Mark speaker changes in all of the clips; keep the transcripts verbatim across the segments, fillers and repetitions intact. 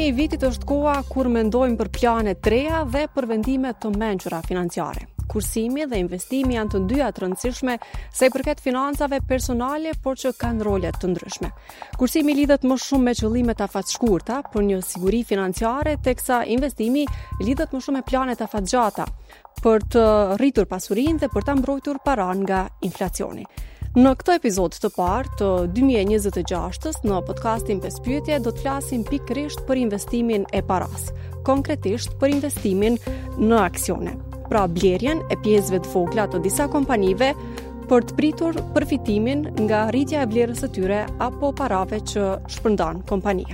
Speaker 1: i vitit është koha kur mendojmë për plane të reja dhe për vendime të mençura financiare. Kursimi dhe investimi janë të dyja të rëndësishme sa i përket financave personale, por që kanë role të ndryshme. Kursimi lidhet më shumë me qëllime të afatshkurta për një siguri financiare, teksa investimi lidhet më shumë me plane të afatgjata për të rritur pasurinë dhe për ta mbrojtur paranë nga inflacioni. Në këtë epizod të parë të dy mijë e njëzet e gjashtës, në podcastin pesë pyetje, do të flasim pikërisht për investimin e paras, konkretisht për investimin në aksione. Pra blerjen e pjesëve të vogla të disa kompanive për të pritur përfitimin nga rritja e vlerës së tyre apo parave që shpërndan kompania.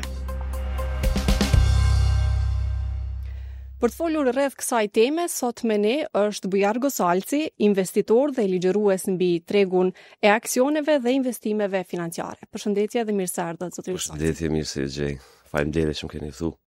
Speaker 1: Për të folur rreth kësaj teme, sot me ne është Bujar Gosalci, investitor dhe ligjërues mbi tregun e aksioneve dhe investimeve financiare. Përshëndetje dhe mirë se ardhët, zotëri Gosalci.
Speaker 2: Përshëndetje, mirë se gjej. Faleminderit që më keni fthu.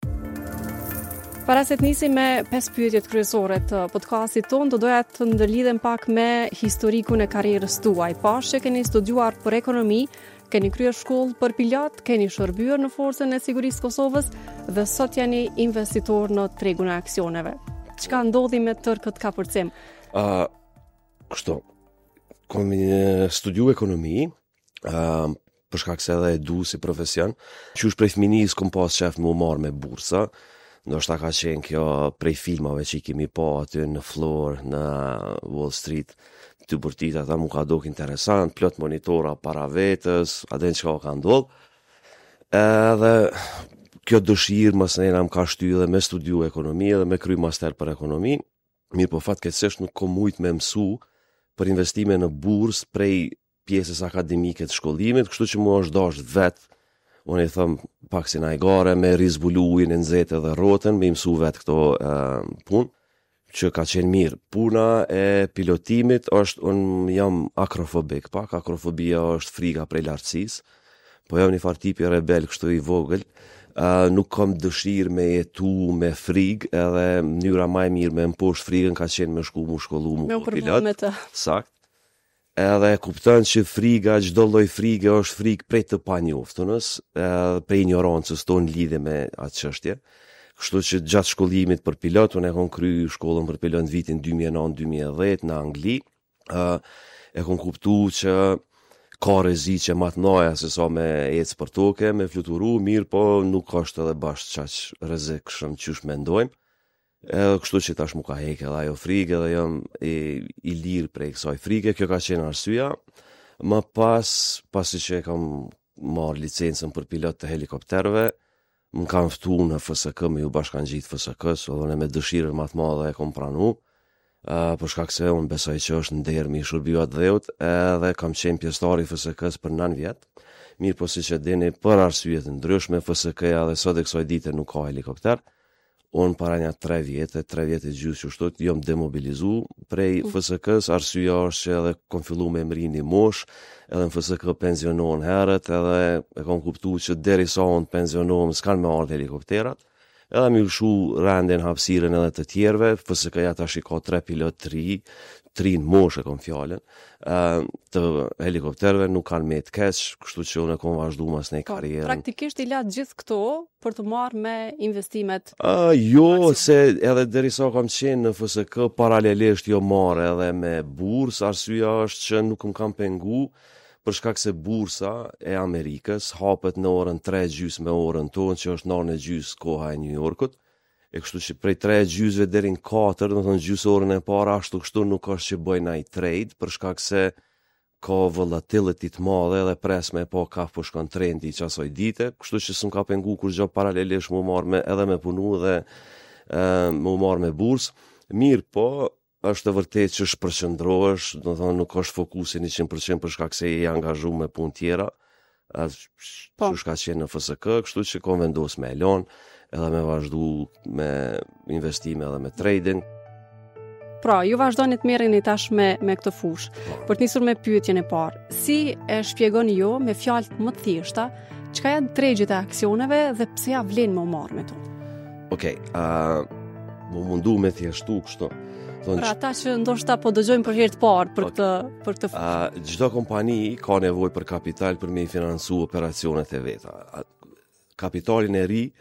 Speaker 1: Para se të nisim me pesë pyetjet kryesore të podcastit tonë, do doja të ndërlidhem pak me historikun e karrierës tuaj. Pash që keni studiuar për ekonomi, keni kryer shkollë për pilot, keni shërbyer në Forcën e Sigurisë Kosovës dhe sot jeni investitor në tregun e aksioneve. Çka ndodhi me tërë këtë kapërcim?
Speaker 2: Uh, kështu, kom studiu ekonomi, uh, për shkak se edhe e du si profesion. Qysh prej fëminis kom pas shef më marrë me bursa, ndoshta ka qenë kjo prej filmave që i kemi pa aty në Floor, në Wall Street, të bërtit ata mu ka dok interesant, plot monitora para vetës, adhen që ka ka ndodh. Edhe kjo dëshirë mas nëjena më ka shty dhe me studiu ekonomi dhe me kry master për ekonomi, mirë po fatë këtësisht nuk kom mujt me mësu për investime në burs prej pjesës akademike të shkollimit, kështu që mu është dash vetë, unë i thëmë pak si najgare, me rizbulu ujnë në nxehtë dhe rrotën, me mësu vetë këto uh, punë, që ka qenë mirë. Puna e pilotimit është, unë jam akrofobik, pak akrofobia është frika prej lartësisë, po jam një farë tipi rebel, kështu i vogël, uh, nuk kam dëshirë me jetu me frikë, edhe mënyra më e mirë me mposht frikën ka qenë me shku mu shkollu mu
Speaker 1: me
Speaker 2: pilot.
Speaker 1: Me të.
Speaker 2: Sakt. Edhe kupton që frika, çdo lloj frike është frikë prej të panjoftënës, edhe prej ignorancës tonë lidhe me atë çështje. Kështu që gjatë shkollimit për pilot, unë e kom kry shkollën për pilot në vitin dy mijë e nëntë dy mijë e dhjetë në Angli, uh, e kom kuptu që ka rreziqe më të mëdha se sa me ecë për toke, me fluturu, mirë po nuk është edhe bashkë çaq rrezikshëm qysh mendojmë. Edhe kështu që tash mu ka hek edhe ajo frikë dhe jam i, i lirë prej kësaj frike, kjo ka qenë arsyeja. Më pas, pasi që e kam marrë licencën për pilot të helikopterëve, më kam ftu në F S K me ju bashkan gjitë F S K-s, edhe me dëshirën më të madhe e kom pranu, uh, për shkak se unë besoj që është nder mi shërbiju atë dheut, edhe kam qenë pjesëtar i F S K-s për nëntë vjetë, mirë po si që dini për arsye të ndryshme, F S K-ja dhe sot e kësaj dite nuk ka helikopter, unë para një tre vjetë, tre vjetë e gjysë që shtot, jom demobilizu prej F S K-s, arsyeja është që edhe kom fillu me emri një mosh, edhe në F S K pensionon herët, edhe e kom kuptu që deri sa unë pensionon s'kan me ardhë helikopterat, edhe mi lëshu randin hapsiren edhe të tjerve, F S K-ja tash i ka tre pilot tri, tri në mosh e kom fjallën, uh, të helikopterve nuk kanë me të keq, kështu që unë e kom vazhdu mas në karierën.
Speaker 1: Praktikisht i latë gjithë këto për të marrë me investimet?
Speaker 2: Uh, jo, aksion. Se edhe deri sa kam qenë në F S K, paralelisht jo marrë edhe me bursë, arsyeja është që nuk më kam pengu, për shkak se bursa e Amerikës hapet në orën tre gjys me orën tonë, që është nane gjys koha e New Yorkut, e kështu që prej tre gjysve deri në katër, do të thonë gjys orën e para, ashtu kështu nuk është që bëj ndaj trade, për shkak se ka volatility të madhe dhe pres me pa ka po shkon trendi i qasoj dite, kështu që s'm ka pengu kur gjë paralelisht më marrë me, edhe me punu dhe e, më marrë me bursë. Mirë po, është të vërtet që shpërqendrohesh, do të thonë nuk është fokusi njëqind përqind për shkak se je angazhu me punë tjera, po. Që ka qenë në F S K, kështu që kom vendos me elon, edhe me vazhdu me investime edhe me trading.
Speaker 1: Pra, ju vazhdoni të merreni tash me, me këtë fushë. Po. Për të nisur me pyetjen e parë, si e shpjegoni ju me fjalë më të thjeshta, çka janë tregjet e aksioneve dhe pse ja vlen më marrë me to?
Speaker 2: Okej, okay, uh, më mundu me thjeshtu kështu.
Speaker 1: Thonë, pra ata që ndoshta po dëgjojnë për herë të parë për këtë për këtë fushë.
Speaker 2: Uh, çdo kompani ka nevojë për kapital për me i financu operacionet e veta. Kapitalin e ri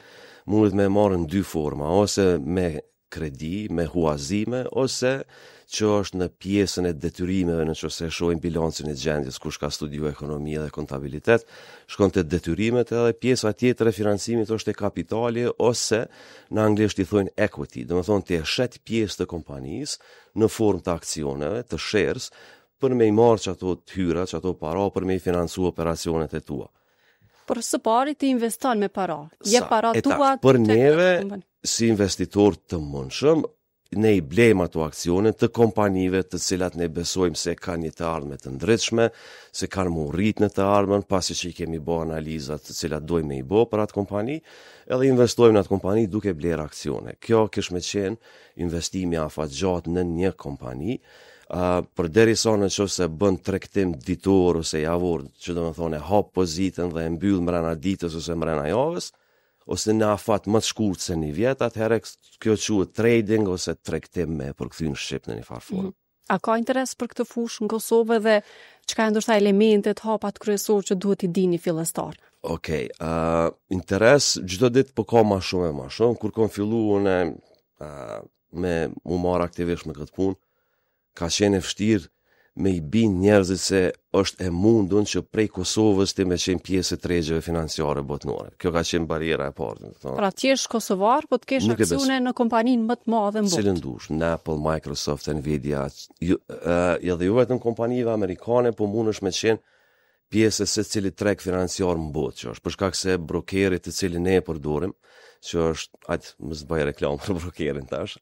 Speaker 2: mundet me marrë në dy forma, ose me kredi, me huazime, ose që është në pjesën e detyrimeve, në që se shohim bilancin e gjendjes, kush ka studiu ekonomia dhe kontabilitet, shkon të detyrimet edhe pjesa tjetër e financimit është e kapitali, ose në anglisht i thojnë equity, dhe më thonë të e shet pjesë të kompanisë në formë të aksioneve, të shares, për me i marrë që ato të hyra, që ato para, për me i financu operacionet e tua.
Speaker 1: Por së pari ti investon me para, je para tua...
Speaker 2: Për neve, si investitor të mundshëm, ne i blejmë ato aksione të kompanive të cilat ne besojmë se kanë një të ardhme të ndritshme, se kanë më rrit në të ardhmen, pasi që i kemi bo analizat të cilat dojmë me i bo për atë kompani, edhe investojmë në atë kompani duke blerë aksione. Kjo kish me qenë investimi afatgjat në një kompani, uh, për deri sa në që se bën tregtim ditor ose javor, që do më thone hap pozitën dhe e mbyll mbrana ditës ose mbrana javës, ose në afat më të shkurt se një vjet, atëherë kjo quhet trading ose tregtim me përkthyer në shqip në një farë formë.
Speaker 1: Mm. A ka interes për këtë fushë në Kosovë dhe çka ndoshta elementet hapat kryesor që duhet i dini fillestar?
Speaker 2: Okej, okay, uh, interes çdo ditë po ka më shumë e më shumë. Kur kam filluar unë uh, me u marr aktivisht me këtë punë, ka qenë e vështirë me i bin njerëzit se është e mundun që prej Kosovës të me qenë pjesë të tregjeve financiare botnore. Kjo ka qenë bariera e parë.
Speaker 1: Pra ti je kosovar, po të kesh aksione në kompaninë më të madhe në botë.
Speaker 2: Cilën dush, në Apple, Microsoft, Nvidia, ju, uh, edhe ju vetëm kompanive amerikane, po mundesh me qenë pjesë se cili treg financiar në botë, që është për shkak se brokerit të cilin ne e përdorim, që është, ajtë, mos bëj reklam për brokerin tash,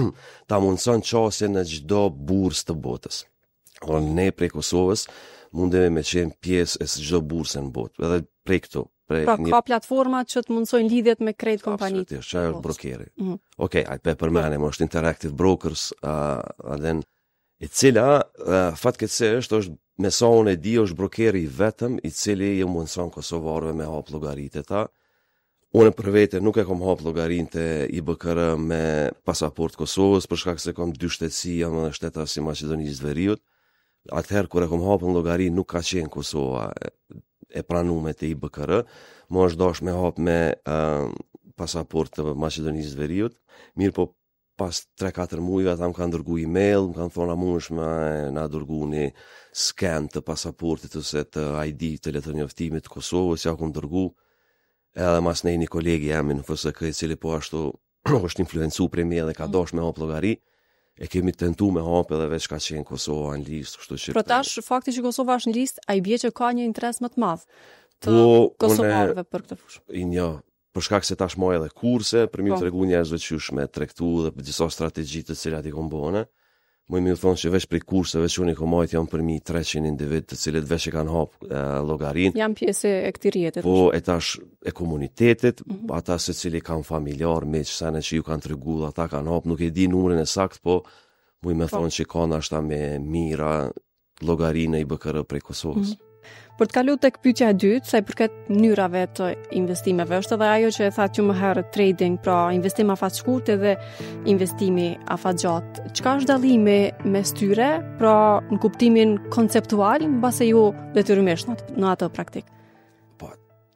Speaker 2: ta mundson qasje në çdo bursë të botës. Or, ne prej Kosovës mundemi me qenë pjesë e së çdo burse në botë, edhe prej këtu. Prej
Speaker 1: pra
Speaker 2: një...
Speaker 1: ka platforma që të mundsojnë lidhjet me krejt kompanitë.
Speaker 2: Absolutisht, që është brokeri.
Speaker 1: Mm.
Speaker 2: Okej, okay, ajtë pe përmenim, është Interactive Brokers, uh, adhen, i cila, uh, fatkeqësisht është, me sa unë e di, është brokeri i vetëm, i cili i mundson kosovarëve me hap llogaritë e ta. Unë për vete nuk e kom hap llogarinë të I B K R me pasaport Kosovës, për shkak se kom dy shtetësi, jam edhe shtetas si Maqedonisë së Veriut. Atëherë kur e kom hapën llogarinë nuk ka qenë Kosova e, e pranuar te I B K R, më është dash me hap me uh, pasaport të Maqedonisë së Veriut. Mirë po pas tre katër muajve ata më kanë dërguar email, më kanë thonë a mundesh me na dërguani scan të pasaportit ose të I D të letër njoftimit të Kosovës, ja ku dërgu. Edhe mas ne një kolegi jam në F S K, i cili po ashtu është influencu prej me dhe ka dash me hap llogari. E kemi tentu me hap edhe veç ka qenë Kosova në listë, kështu që.
Speaker 1: Por tash fakti që Kosova është në listë, ai bie që ka një interes më të madh të
Speaker 2: po,
Speaker 1: kosovarëve për këtë fushë.
Speaker 2: I një, për shkak se tash moj edhe kurse, për mi
Speaker 1: po.
Speaker 2: tregu njerëzve qysh me tregtu dhe për disa strategji të cilat i kom bëne. Më mi u thonë që veç për kurseve që unë i komajt janë për mi treqind individ të cilët veç e kanë hap llogarin.
Speaker 1: Jam pjesë e këtij rrjeti.
Speaker 2: Po e tash e komunitetit,
Speaker 1: mm -hmm.
Speaker 2: ata se cili kanë familjar, miq, sane që ju kanë tregu, ata kanë hap, nuk e di numrin e sakt, po mu i me thonë që ka nashta me mira llogarinë I B K R prej Kosovës. Mm -hmm.
Speaker 1: Për të kaluar tek pyetja e dytë, sa I përket mënyrave të investimeve, është edhe ajo që e thatë që më herët trading, pra investim afat shkurt dhe investimi afat gjatë. Çka është dallimi mes tyre, pra në kuptimin konceptual, mbase ju detyrimisht në atë praktik?
Speaker 2: Po,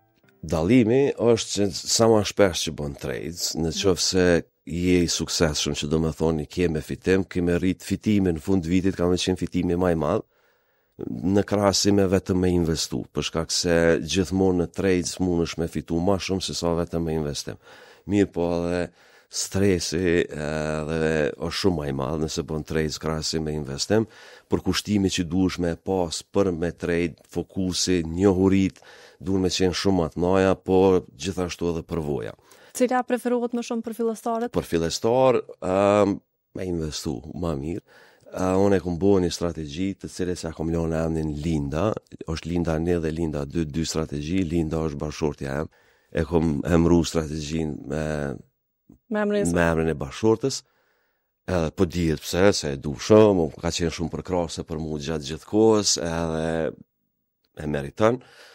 Speaker 2: dallimi është që sa më shpesh që bën trades, në qoftë se je I suksesshëm, që do të thonë ke me fitim, ke me rrit fitimin në fund vitit, ka me qenë fitimi më I madh. Në krahasim me vetëm me investu, për shkak se gjithmonë në trades mundesh me fitu më shumë se sa vetëm me investim. Mirë po edhe stresi edhe është shumë më I madh nëse bën trades krahasim me investim, për kushtimi që duhesh me pas për me trade, fokusi, njohurit, duhen me qenë shumë më të mëdha, por gjithashtu edhe përvoja.
Speaker 1: Cila preferohet më shumë për fillestarët?
Speaker 2: Për fillestar, um, me investu më mirë. Uh, unë e kom bërë një strategji të cilës ja kom lënë emrin Linda, është Linda një dhe Linda dy, dy strategji, Linda është bashkëshortja em, e kom emru strategjinë me,
Speaker 1: me emrin
Speaker 2: e bashkëshortës, edhe po dihet pse, se e du shumë, ka qenë shumë përkrahëse për mu gjatë gjithë kohës, edhe e meriton.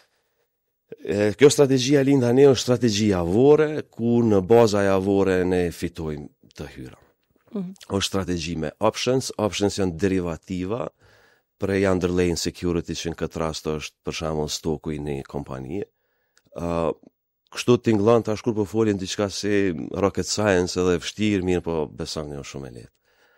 Speaker 2: E, kjo strategjia Linda një është strategji javore, ku në baza javore ne fitojmë të hyra. Mm-hmm. është strategji me options, options janë derivativa prej underlying security që në këtë rast është për shembull stoku I një kompanie. Uh, kështu tingëllon tash kur po folin diçka si rocket science edhe e vështirë, mirë po besoj në shumë e lehtë.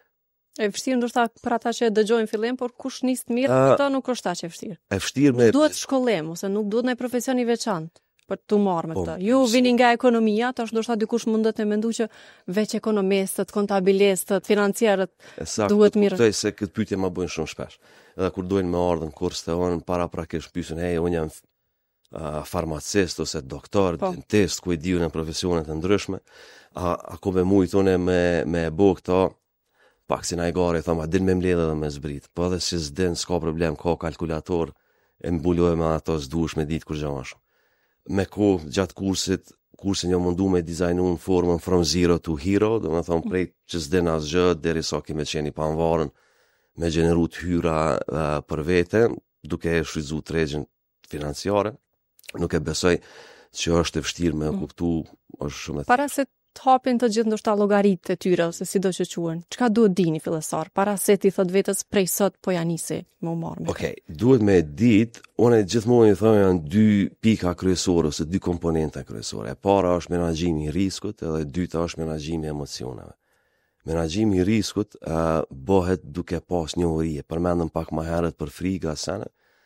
Speaker 1: E vështirë ndoshta për ata që dëgjojnë fillim, por kush nis të mirë,
Speaker 2: Uh,
Speaker 1: ato nuk është aq e vështirë.
Speaker 2: E vështirë me
Speaker 1: Duhet shkollim ose nuk duhet ndonjë profesion i veçantë për të marrë me
Speaker 2: Po,
Speaker 1: këtë. Ju vini nga ekonomia, tash ndoshta dikush mundet të mendojë që veç ekonomistët, kontabilistët, financiarët
Speaker 2: Esa,
Speaker 1: duhet mirë.
Speaker 2: kuptoj se këtë pyetje më bëjnë shumë shpesh. Edhe kur duhen me ardhën kurs të onë, para prakisht pyesën, hey, unë jam uh, farmacist ose doktor,
Speaker 1: Po.
Speaker 2: dentist, ku e diu në profesione të ndryshme, a, a ku me mujtë une me, me bo këto, pak si na i gare, thoma, din me mledhe dhe me zbrit, po edhe si s'din, s'ka problem, ka kalkulator, e mbuloj me ato s'dush me ditë kur gjë më shumë. Me ko, gjatë kursit, kursin jo mundu me dizajnu në formën from zero to hero, do me thonë prej që s'din asgjë, deri sa kime qeni pa nvarën, me gjeneru të hyra uh, për vete, duke e shfrytzu tregjen financiare, nuk e besoj që është e vështirë me
Speaker 1: Mm.
Speaker 2: kuptu, është shumë e
Speaker 1: Para se të hapin të gjithë ndoshta llogaritë e tyre ose sido që quhen. Çka duhet dini fillestar para se ti thot vetes prej sot po ja nisi me u marrë me.
Speaker 2: Okej, duhet me ditë, unë gjithmonë i them janë dy pika kryesore ose dy komponenta kryesore. E para është menaxhimi i riskut edhe e dyta është menaxhimi i emocioneve. Menaxhimi i riskut uh, bëhet duke pas njohuri. Përmendëm pak më herët për frikë asana.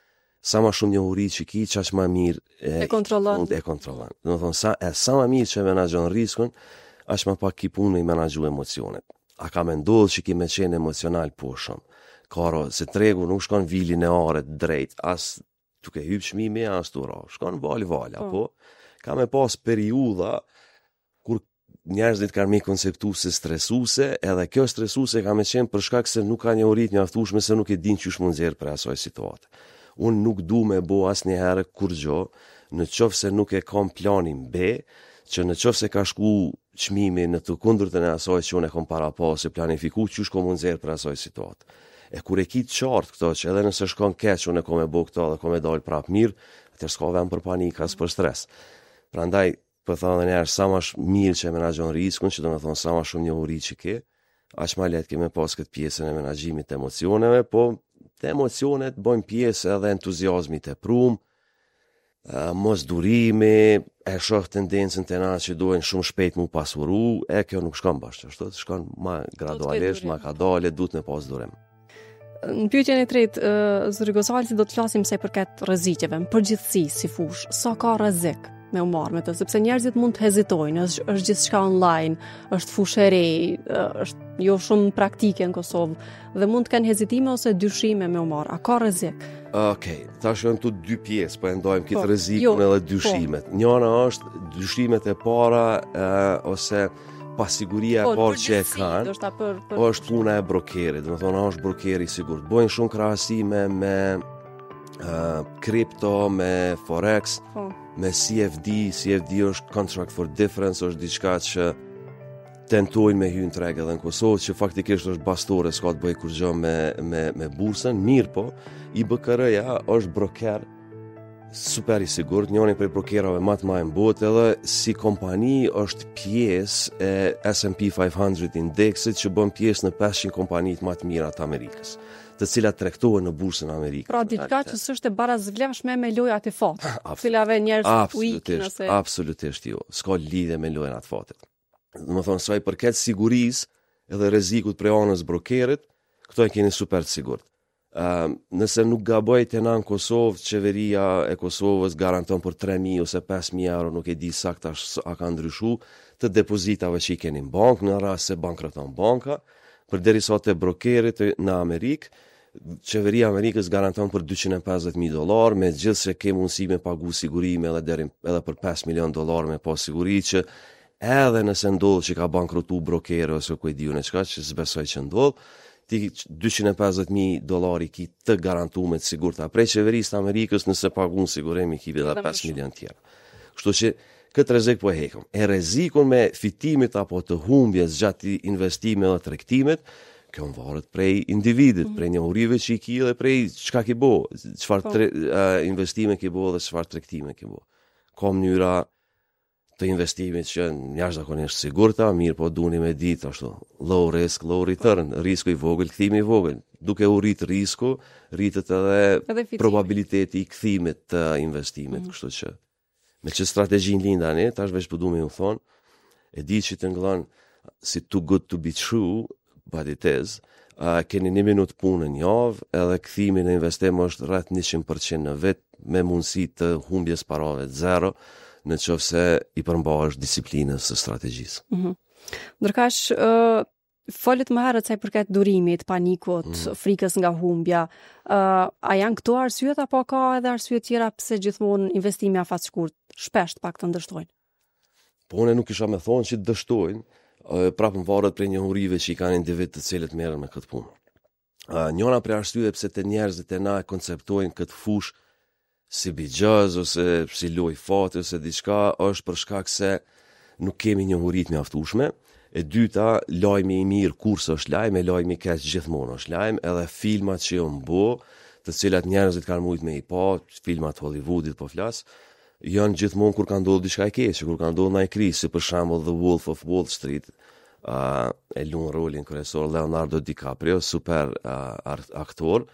Speaker 2: Sa më shumë njohuri që ki, çaq më mirë
Speaker 1: E kontrollon.
Speaker 2: mund e kontrollon. Do të thonë sa e sa më mirë që menaxhon riskun, aq më pak ki punë me i menaxhu emocionet. A ka me ndodhë që ki me qenë emocional po shumë. Karo, se tregu nuk shkon vilin e aret drejt, as duke hyp çmimi, as tura. Shkon vali vali,
Speaker 1: Po.
Speaker 2: apo ka me pas periudha kur njerëzit kanë me konceptu se stresuse, edhe kjo stresuse ka me qenë për shkak se nuk ka njohurit mjaftueshme se nuk e din çysh mund nxjerr për asaj situate. Unë nuk du me bo asnjëherë kur gjo, në qoftë se nuk e kam planin B, që në qoftë se ka shku çmimi në të kundërtën e asaj që unë e kam para pa ose planifiku, çysh kom mund nxjerr për asaj situatë. E kur e ki të qartë këto që edhe nëse shkon keq unë e kom e bo këto dhe kom e dal prap mirë, atëherë s'ka vend për panik as për stres. Prandaj po thonë edhe njerë sa më sh- mirë që e menaxhon riskun, që do të thonë sa më shumë njohuri që ke, aq më lehtë ke me pas këtë pjesën e menaxhimit të emocioneve, po të emocionet bojnë pjesë edhe entuziazmi të prum, uh, mos durimi, e shoh tendencën të na që duhen shumë shpejt mu pasuru, e kjo nuk shkon bashkë, ashtu, shkon ma gradualisht,
Speaker 1: durim.
Speaker 2: ma kadale, duhet me pas durim.
Speaker 1: Në pyetjen e tretë, ë, zëri Gozalci, do të flasim sa i përket rrezikeve, në përgjithësi si fush, sa ka rrezik me u marrë me të, sepse njerëzit mund të hezitojnë, është, është gjithçka online, është fushë e re, ë, është jo shumë praktike në Kosovë, dhe mund të kenë hezitime ose dyshime me u marrë. A ka rrezik?
Speaker 2: Okej, tash janë tu dy pjesë, po e ndajmë këtë
Speaker 1: Po,
Speaker 2: rrezikun
Speaker 1: jo,
Speaker 2: edhe dyshimet. Njëra është dyshimet e para uh, ose pasiguria e parë që e kanë.
Speaker 1: Do shta për, për
Speaker 2: është puna e brokerit, do të thonë është brokeri i sigurt. Bojnë shumë krahasime me uh, kripto, me forex,
Speaker 1: po,
Speaker 2: me C F D. C F D është contract for difference, është diçka që tentojnë me hyrë në treg edhe në Kosovë, që faktikisht është bastore, s'ka të bëjë kur gjë me me me bursën, mirë po, I B K R-ja është broker super I sigurt, njëri prej brokerave më të mëdhenj në botë, edhe si kompani është pjesë e S and P pesëqind indeksit që bën pjesë në pesëqind kompanitë më të mira të Amerikës, të cilat tregtohen në bursën e Amerikës.
Speaker 1: pra diçka që s'është e barazvlefshme me lojat e fatit,
Speaker 2: Absolut-
Speaker 1: cilave njerëz u ikin
Speaker 2: Absolutisht,
Speaker 1: ose
Speaker 2: absolutisht jo. S'ka lidhje me lojën atë fatit. Do të thonë, sa I përket sigurisë edhe rrezikut prej anës brokerit, këto e keni super të sigurt. Um, nëse nuk gaboj të na në Kosovë, qeveria e Kosovës garanton për tre mijë ose pesë mijë euro, nuk e di saktë a ka ndryshu, të depozitave që I keni në bankë, në rast se bankroton banka, përderisa te brokerit në Amerikë, qeveria e Amerikës garanton për dyqind e pesëdhjetë mijë dollar, me gjithë se ke mundësi me pagu sigurime edhe, deri, edhe për pesë milion dollar me pas siguri që edhe nëse ndodh që ka bankrotu brokeri ose ku e diun e çka, që s'besoj që ndodh, ti dyqind e pesëdhjetë mijë dollar I ki të garantuar të sigurta prej qeverisë të Amerikës, nëse pagun sigurim I ki edhe
Speaker 1: Edhe më
Speaker 2: pesë
Speaker 1: shumë.
Speaker 2: milion tjera. Kështu që këtë rrezik po e hekum. E rrezikun me fitimit apo të humbjes gjatë investimit dhe tregtimit, kjo varet prej individit, prej njohurive që I ki dhe prej çka ki bo, çfarë
Speaker 1: Po.
Speaker 2: tre, uh, investime ki bo dhe çfarë tregtime ki bo. Ka mënyra të investimit që jashtëzakonisht sigurta, mirë po duni me ditë ashtu, low risk, low return, risku I vogël, kthimi I vogël. Duke u rrit risku, rritet edhe
Speaker 1: edhe fitimi.
Speaker 2: probabiliteti I kthimit të investimit, kështu që Me që strategjin linda ne, tash veç përdu me ju thonë, e di që të nglon si too good to be true, but it is, uh, keni një minut punë në javë, edhe këthimi në investim është rreth njëqind përqind në vit, me mundësi të humbjes parave zero, në qoftë se i përmbahesh disiplinës së strategjisë.
Speaker 1: Mm-hmm. Ndërkaq, uh, folet më herët sa i përket durimit, panikut, mm. frikës nga humbja, uh, a janë këto arsyet apo ka edhe arsyet tjera pse gjithmonë investimi afat shkurt shpesh pak të ndështojnë?
Speaker 2: Po unë nuk isha me thonë që dështojnë, uh, prapë më varet prej njohurive që i kanë individ të cilët merren me këtë punë. Uh, njëra prej arsyeve pse të njerëzit e na e konceptojnë këtë fushë si bigjaz ose si loj fati ose diçka, është për shkak se nuk kemi njohuri të mjaftueshme. E dyta, lajmi i mirë kurse është lajm, e lajmi i keq gjithmonë është lajm, edhe filmat që janë bë, të cilat njerëzit kanë mujt me i pa, filmat Hollywoodit po flas, janë gjithmonë kur ka ndodhur diçka e keqe, kur ka ndodhur ndonjë krizë, si për shembull The Wolf of Wall Street, uh, e luan rolin kryesor Leonardo DiCaprio, super uh, aktor,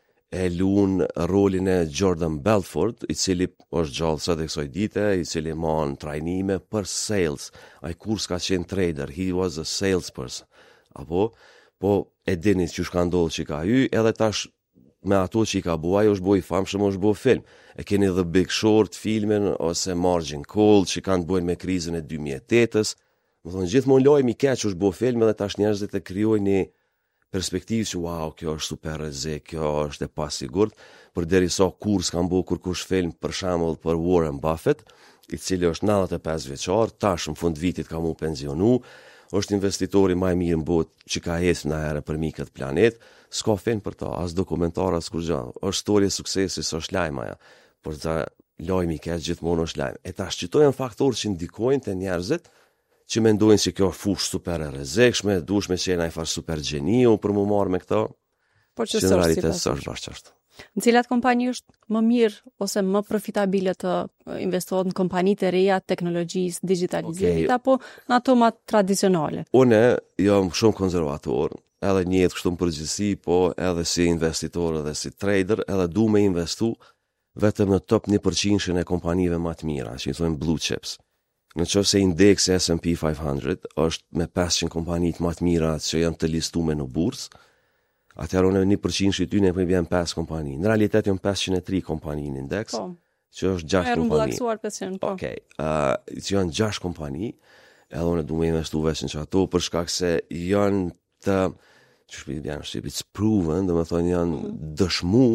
Speaker 2: e luan rolin e Jordan Belfort, i cili është gjallë sot e kësaj dite, i cili mon trajnime për sales. Ai kur s'ka qenë trader, he was a salesperson. Apo, po e dini që shka ndodhë që ka hy, edhe tash me ato që i ka buaj, është boj famshëm, është boj film. E keni The Big Short filmin, ose Margin Call, që kanë bojnë me krizën e dy mijë e tetës. Më thonë, gjithmonë lojmë i keq është boj film, edhe tash njerëzit e krijojnë një perspektivë që wow, kjo është super rrezik, kjo është e pasigurt, për derisa kur s'kan bë kur kush film për shembull për Warren Buffett, i cili është nëntëdhjetë e pesë vjeçar, tash në fund vitit ka mu pensionu, është investitori më i mirë në botë që ka ecë në herë për mi këtë planet, s'ka film për ta, as dokumentar as kur gjë. Është histori e suksesit, s'është lajm ajo, por ta lajmi i keq gjithmonë është lajm. E tash çto janë faktorë që ndikojnë te njerëzit që mendojnë se kjo është fushë super e rrezikshme, duhesh me qenë ai far super gjeniu për mu marrë me këto.
Speaker 1: Por që
Speaker 2: në realitet s'është bashkë ashtu.
Speaker 1: Në cilat kompani është më mirë ose më profitabile të investohet në kompani të reja, teknologjisë, digitalizimit, okay, apo në ato më tradicionale?
Speaker 2: Unë jam shumë konservator, edhe një jetë kështu në përgjithësi, po edhe si investitor edhe si trader, edhe du me investu vetëm në top një përqind e kompanive më të mira, që i thonë blue chips. Në qoftë se indeksi S and P pesëqind është me pesëqind kompanitë më të mira që janë të listuar në bursë, atëherë unë një përqind i tyre po vjen pesë kompani. Në realitet janë pesëqind e tre kompani në indeks, po, që është gjashtë kompani.
Speaker 1: Rrumbullaksuar pesëqind, po.
Speaker 2: Okej, uh, që janë gjashtë kompani, edhe unë du me investu veç në ato për shkak se janë të, që shpiti janë shqip, it's proven, dhe me thonë janë mm. dëshmu,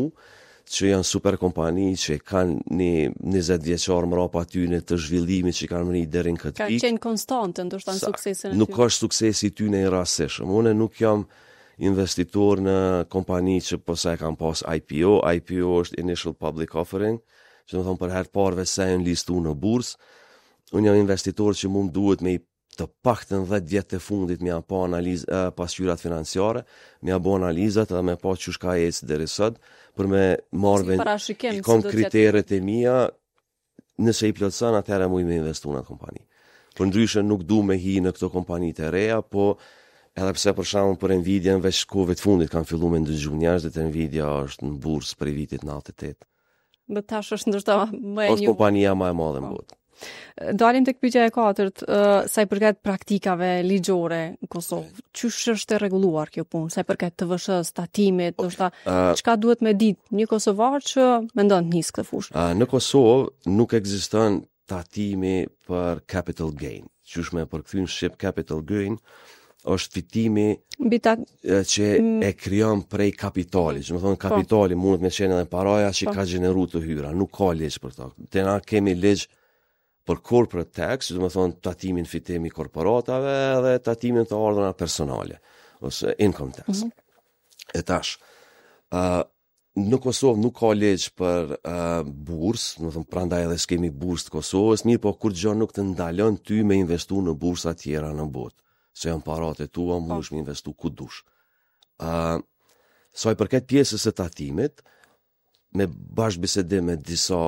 Speaker 2: që janë super kompani që kanë një njëzet vjeçar mrapa tyne të zhvillimit që kanë mëni deri në këtë pikë.
Speaker 1: Ka qenë konstante ndoshta në suksesin e tyre.
Speaker 2: Nuk është suksesi i tyne i rastësishëm. Unë nuk jam investitor në kompani që posa e kam pas I P O. I P O është Initial Public Offering, që më thonë për herë parve se e në listu në bursë. Unë jam investitor që mund duhet me i të paktën dhjetë vjet të fundit me pa analizë uh, pasqyrat financiare, me pa analizat edhe me pa çush ka ecë deri sot, për me marrë si kom si kriteret e mia, nëse i plotson atëherë mund me investu në kompani. Për ndryshe nuk du me hi në këto kompani të reja, po edhe pse për shembull për Nvidia në veç kohëve të fundit kanë filluar me ndëgju njerëzit të Nvidia është në bursë për vitit nëntëdhjetë e tetë.
Speaker 1: Dhe tash është ndoshta më e një.
Speaker 2: Është kompania më e madhe në botë.
Speaker 1: Dalim tek pyetja e katërt, uh, sa i përket praktikave ligjore në Kosovë. Çysh është e rregulluar kjo punë? Sa i përket T V Sh-s, tatimit, ndoshta uh, çka duhet me ditë një kosovar që mendon të nisë këtë fushë?
Speaker 2: Uh, në Kosovë nuk ekziston tatimi për capital gain. Qysh me përkthyn shqip capital gain është fitimi
Speaker 1: Bitat...
Speaker 2: që mm. e krijon prej kapitali. Që më thonë kapitali po. Mund me qenë edhe paraja që po. Ka gjeneruar të hyra. Nuk ka ligj për to. Te na kemi ligj për corporate tax, që më thonë tatimin fitimi korporatave dhe tatimin të ardhurave personale, ose income tax. Mm-hmm. E tash, uh, në Kosovë nuk ka ligj për uh, bursë, më thonë prandaj edhe s'kemi bursë të Kosovës, mirë po kur gjë nuk të ndalon ty me investu në bursa tjera në botë. Se janë paratë e tua, mundesh me investu ku dush. Uh, sa i përket pjesës së tatimit, me bashkëbisedim me disa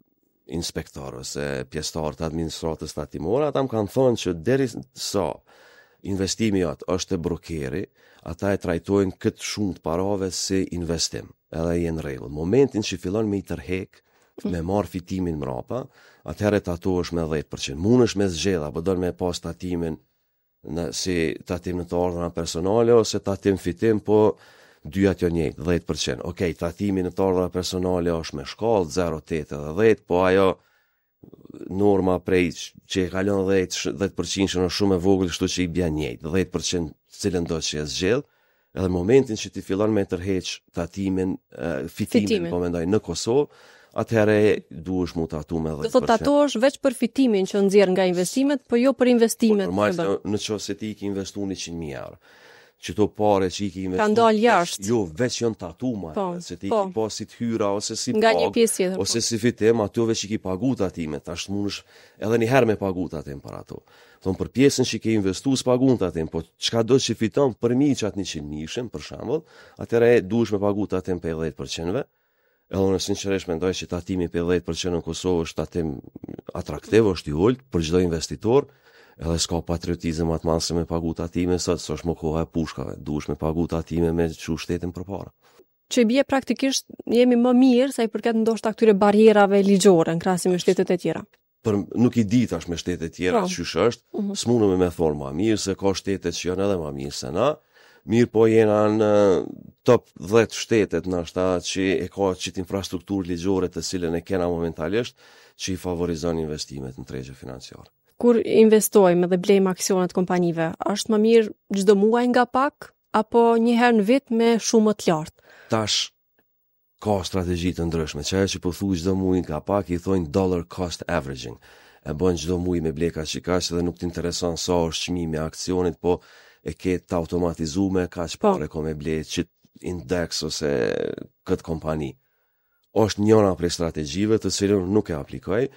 Speaker 2: inspektorë ose pjesëtarë të administratës tatimore, ata më kanë thonë që deri sa investimi atë është e brokeri, ata e trajtojnë këtë shumë të parave si investim, edhe i në rregull. Momentin që fillon me i tërhek me marë fitimin mrapa, atëherë tatohesh me dhjetë përqind. Mundesh me zgjedh apo don me pas tatimin në si tatim në të ardhurën personale ose tatim fitim, po dyja të njëjtë, dhjetë përqind. Okej, okay, tatimi në të ardhurën personale është me shkallë zero deri te edhe dhjetë, po ajo norma prej që e kalon dhjetë përqind që është shumë e vogël, kështu që i bën njëjtë, dhjetë përqind cilën do që e zgjedh. Edhe në momentin që ti fillon me tërheq tatimin, uh, fitimin, fitimin, po mendoj në Kosovë, atëherë duhesh mu tatu me dhjetë përqind.
Speaker 1: Do të tatohesh veç për fitimin që nxjerr nga investimet, po jo për investimet.
Speaker 2: Por normalisht në qoftë se ti i ke investuar njëqind mijë euro, që to pare që i ke investuar,
Speaker 1: ka ndal jashtë.
Speaker 2: Jo, veç janë tatuar, po, se ti po. Ki pas si të hyra ose si
Speaker 1: nga
Speaker 2: pag,
Speaker 1: një pjesë tjetër,
Speaker 2: ose po. Si fitim, ato veç i ke pagu tatimet, tash mundesh edhe një herë me pagu tatim për ato. Thon për pjesën që ke investuar s'pagun tatim, po çka do që fiton për mi çat njëqind mijë për shembull, atëherë duhesh me pagu tatim për dhjetë përqind. Edhe unë sinqerisht mendoj që tatimi për dhjetë përqind në Kosovë është tatim atraktiv, është i ulët për çdo investitor. Edhe s'ka patriotizëm atë madh se me pagu tatime, sot s'është më koha e pushkave, duhesh me pagu tatime me çu shtetin përpara.
Speaker 1: Që bie praktikisht jemi më mirë sa i përket ndoshta këtyre barrierave ligjore në krahasim me shtetet e tjera.
Speaker 2: Për nuk i di tash me shtetet e tjera çysh është, uh -huh. s'mundem me thonë më mirë se ka shtete që janë edhe më mirë se na. Mirë po jena në top dhjetë shtetet ndoshta që e ka çit infrastrukturë ligjore të cilën e kena momentalisht që i favorizon investimet në tregje financiare.
Speaker 1: Kur investojmë dhe blejmë aksionet kompanive, është më mirë çdo muaj nga pak apo një herë në vit me shumë të lartë?
Speaker 2: Tash ka strategji të ndryshme. Çaja që po thuaj çdo muaj nga pak i thonë dollar cost averaging. E bën çdo muaj me bleka shikash dhe nuk të intereson sa është çmimi i aksionit, po e ke të automatizuar kaq parë ko me ble çit indeks ose këtë kompani. Është njëra prej strategjive të cilën nuk e aplikoj.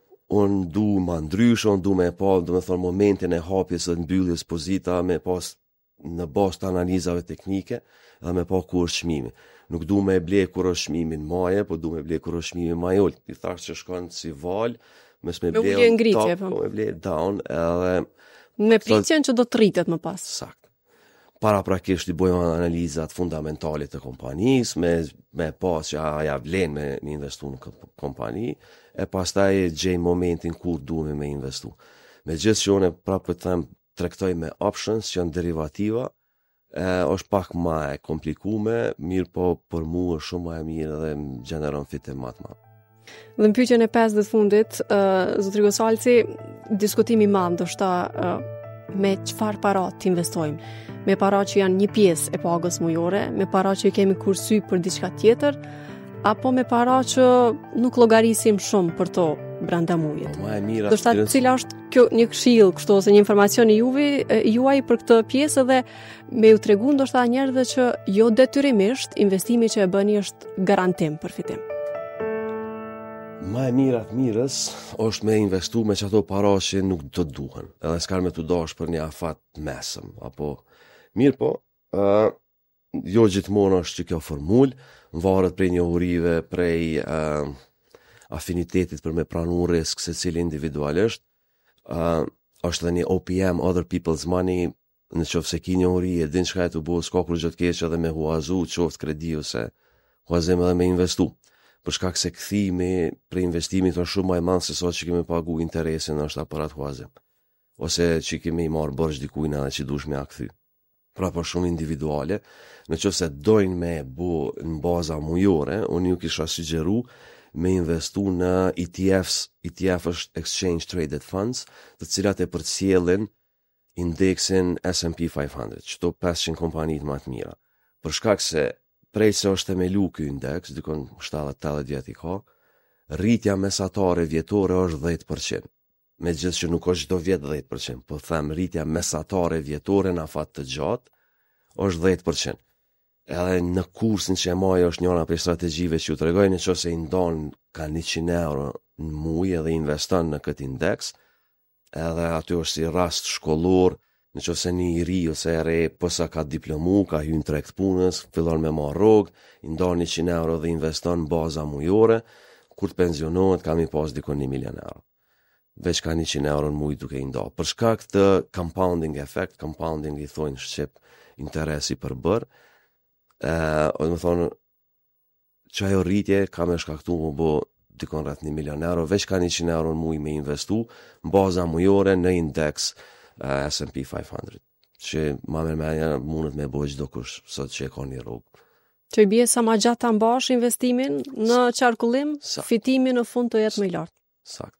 Speaker 2: Unë du ma ndryshë, unë du me pa, do me thonë, momentin e hapjes dhe mbylljes pozita, me pas në bazë të analizave teknike, dhe me pa ku është çmimi. Nuk du me ble kur është çmimi në maje, po du me ble kur është çmimi më i ulët. I thash që shkon si val, mes me ble
Speaker 1: on ngritje,
Speaker 2: top, po me ble down, edhe
Speaker 1: me pritjen që do të rritet më pas.
Speaker 2: Sakt. Para prakisht i bojmë analizat fundamentale të kompanisë, me, me pas që aja vlen me, me investu në kompani, e pastaj e gjej momentin kur duhemi me investu. Me gjithë që unë prapë të them trektoj me options që janë derivativa, e, është pak ma e komplikume, mirë po për mu është shumë ma e mirë dhe më gjeneron fitim ma të madh.
Speaker 1: Dhe në pyetjen e pesdhet fundit, uh, zotri Gosalci, diskutimi i madh ndoshta uh, me çfarë para të investojmë. Me para që janë një pjesë e pagës mujore, me para që i kemi kursy për diçka tjetër, apo me para që nuk llogarisim shumë për to brenda muajit.
Speaker 2: Po, më e mira.
Speaker 1: Do të thotë cila është kjo një këshill, kështu ose një informacion i juve juaj për këtë pjesë dhe me u tregu ndoshta njerëzve që jo detyrimisht investimi që e bëni është garantim për fitim.
Speaker 2: Më e mira të mirës është me investu me çato para që nuk të duhen. Edhe s'ka me të dash për një afat mesëm, apo mirë po, uh, jo gjithmonë është që kjo formulë, varet prej njohurive, prej uh, afinitetit për me pranu risk se cili individualisht, uh, është dhe një O P M, Other People's Money, në qoftë se ki njohuri, e din çka e të bo, s'ka kur gjë të keq edhe me huazu, qoftë kredi ose huazim edhe me investu. Për shkak se kthimi për investimin është shumë më i madh se sa që kemi pagu interesin është për atë huazim. Ose që kemi marrë borxh dikujt edhe që dush me a kthy. Pra për shumë individuale, në qoftë se dojnë me bu në baza mujore, unë ju kisha sugjeru me investu në E T Fs, E T F është Exchange Traded Funds, të cilat e përcjellin indeksin S and P pesëqind, çto pesëqind kompanitë më të mira. Për shkak se prej se është themelu ky indeks, dikon shtatëdhjetë tetëdhjetë vjet i ka, rritja mesatare vjetore është dhjetë përqind. Me gjithë që nuk është çdo vjet dhjetë përqind, po them rritja mesatare vjetore në afat të gjatë është dhjetë përqind. Edhe në kursin që e maj është njëra prej strategjive që ju tregoj, nëse i ndon ka njëqind euro në muaj edhe investon në këtë indeks, edhe aty është si rast shkollor, nëse një i ri ose e re posa ka diplomu, ka hyrë në treg të punës, fillon me marr rrogë, i ndon njëqind euro dhe investon në baza mujore, kur të pensionohet ka mi pas dikon një milion euro. Veç ka njëqind euro në muaj duke i nda. Për shkak të compounding effect, compounding i thonë shqip interesi për bërë, e, o dhe më thonë, që ajo rritje ka me shkaktu më bo dikon rreth një milion euro, veç ka njëqind euro në muj me investu, në baza mujore në index uh, S and P five hundred, që ma me menja mundet me bojë çdo kush sot që e ka një rrugë.
Speaker 1: Që i bie sa ma gjatë ta mbash investimin në qarkullim, fitimi në fund të jetë më i lartë.
Speaker 2: Sakt.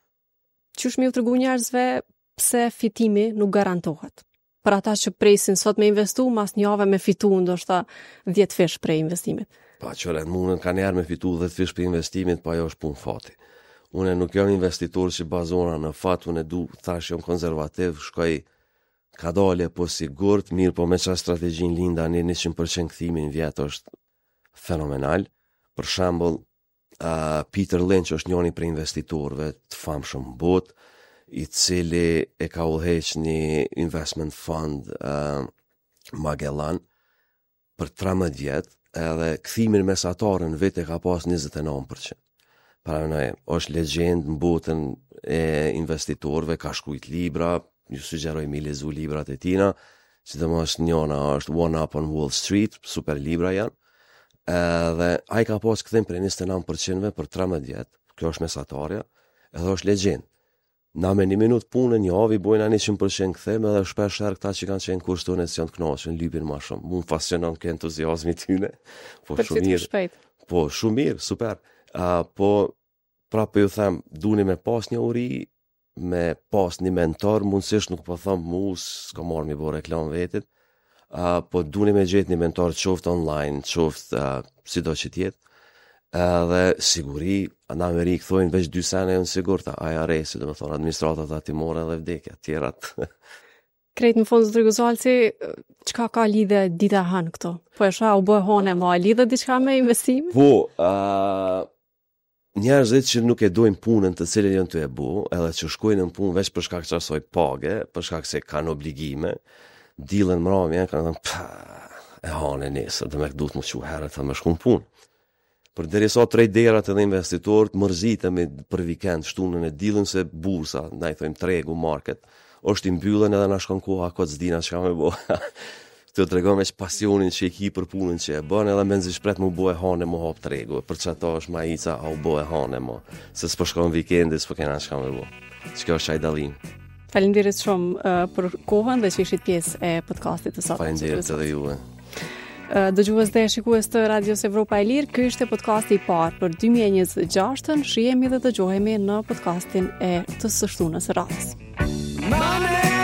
Speaker 1: Qysh mi u tregu njerëzve pse fitimi nuk garantohet? Për ata që presin sot me investu, mas një javë me fitu ndoshta dhjetë fish prej investimit.
Speaker 2: Pa qëre, mundën ka njerë me fitu dhjetë fish për investimit, pa jo është pun fati. Une nuk jam investitor që bazona në fat, une du, thash jam konservativ, shkoj ka dalje po sigurt, mirë po me qa strategjin linda një njëqind përqind këthimin vjetë është fenomenal. Për shembull, uh, Peter Lynch është njëri prej investitorëve të famshëm në botë, i cili e ka udhëheq një investment fund uh, Magellan për tridhjetë vjet, edhe kthimin mesatar në vit e ka pas njëzet e nëntë përqind. Para në është legjend në botën e investitorëve, ka shkruajt libra, ju sugjeroj mi lezu librat e tina, sidomos njëna është One Up on Wall Street, super libra janë, edhe ai ka pas kthim për njëzet e nëntë përqind për tridhjetë vjet, kjo është mesatarja, edhe është legjend. Na me një minut punë një javë i bojna njëqind përqind kthim, edhe shpesh herë këta që kanë qenë kurs tonë që janë të kënaqur, lypin më shumë. Mu fascinon kë entuziazmi tyne. Po
Speaker 1: për
Speaker 2: shumë mirë. Po shumë mirë, super. Uh, po prapë ju them, duni me pas një uri, me pas një mentor, mundësisht nuk po them mu, s'ka marrë mi bo reklam vetit, uh, po duni me gjetë një mentor qoftë online, qoftë uh, si do që tjetë, edhe siguri, në Amerikë thojnë veç dy sene janë sigurta, I R A, si do me thonë, administratat atimore dhe vdekja, tjerat.
Speaker 1: Krejt në fund, Zotri Gozalci, çka ka lidhe dita hanë këto? Po e sha u bëhe hone, ma lidhe diçka me investime?
Speaker 2: Po, uh, njerëzit që nuk e dojnë punën të cilën janë të e bu, edhe që shkojnë në punë veç për shkak që asoj page, për shkak se kanë obligime, dilën mramje, kanë thënë, pa, e hane nesër, dhe me këtë duhet më që herët dhe me shku në punë. Për derisa traderat edhe investitorët mërzitemi për vikend shtunën e dilën se bursa, na i thojmë tregu, market, është i mbyllën edhe na shkon koha kot s'dina çka me bo. Të tregoj me pasionin që i ki për punën që e bën, edhe menzi shpret mu bo e hane mu hap tregu, për çata është ma ica au bo e hane mo, se s'po shkon vikendi, s'po kena çka me bo. Çka është ai dallim.
Speaker 1: Faleminderit shumë uh, për kohën dhe që ishit pjesë e podcastit të sotëm.
Speaker 2: Faleminderit edhe juve.
Speaker 1: Dëgjues dhe shikues të Radios Evropa e Lirë, ky ishte podcasti i parë për dy mijë e njëzet e gjashtë. Shihemi dhe dëgjohemi në podcastin e të së shtunës së radhës.